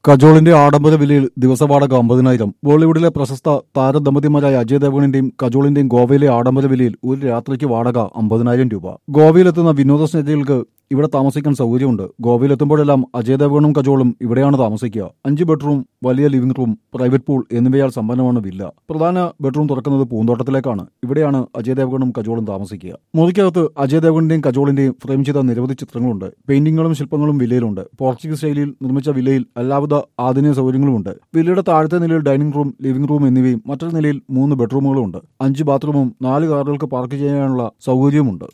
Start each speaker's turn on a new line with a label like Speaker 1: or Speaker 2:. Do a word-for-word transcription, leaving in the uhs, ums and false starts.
Speaker 1: കജോളിന്റെ ആഡംബര വിലയിൽ ദിവസവാടക അമ്പതിനായിരം. ബോളിവുഡിലെ പ്രശസ്ത താരദമ്പതിമാരായ അജയ് ദേവ്ഗണിന്റെയും കജോളിന്റെയും ഗോവയിലെ ആഡംബര വിലയിൽ ഒരു രാത്രിക്ക് വാടക അമ്പതിനായിരം രൂപ. ഗോവയിലെത്തുന്ന വിനോദസഞ്ചാരികൾക്ക് ഇവിടെ താമസിക്കാൻ സൗകര്യമുണ്ട്. ഗോവയിലെത്തുമ്പോഴെല്ലാം അജയ് ദേവ്ഗണും കജോളും ഇവിടെയാണ് താമസിക്കുക. അഞ്ച് ബെഡ്റൂം, വലിയ ലിവിംഗ് റൂം, പ്രൈവറ്റ് പൂൾ എന്നിവയാൽ സമ്പന്നമാണ് വില്ല. പ്രധാന ബെഡ്റൂം തുറക്കുന്നത് പൂന്തോട്ടത്തിലേക്കാണ്. ഇവിടെയാണ് അജയ് ദേവ്ഗണും കജോളും താമസിക്കുക. മുറിക്കകത്ത് അജയ് ദേവ്ഗണിന്റെയും കജോളിന്റെയും ഫ്രെയിം ചെയ്ത നിരവധി ചിത്രങ്ങളുണ്ട്. പെയിന്റിങ്ങുകളും ശില്പങ്ങളും വില്ലയിലുണ്ട്. പോർച്ചുഗീസ് ശൈലിയിൽ നിർമ്മിച്ച വില്ലയിൽ എല്ലാവിധ ആധുനിക സൗകര്യങ്ങളുമുണ്ട്. വില്ലയുടെ താഴത്തെ നിലയിൽ ഡൈനിംഗ് റൂം, ലിവിംഗ് റൂം എന്നിവയും മറ്റൊരു നിലയിൽ മൂന്ന് ബെഡ്റൂമുകളും ഉണ്ട്. അഞ്ച് ബാത്റൂമും നാല് കാറുകൾക്ക് പാർക്ക് ചെയ്യാനുള്ള സൗകര്യവുമുണ്ട്.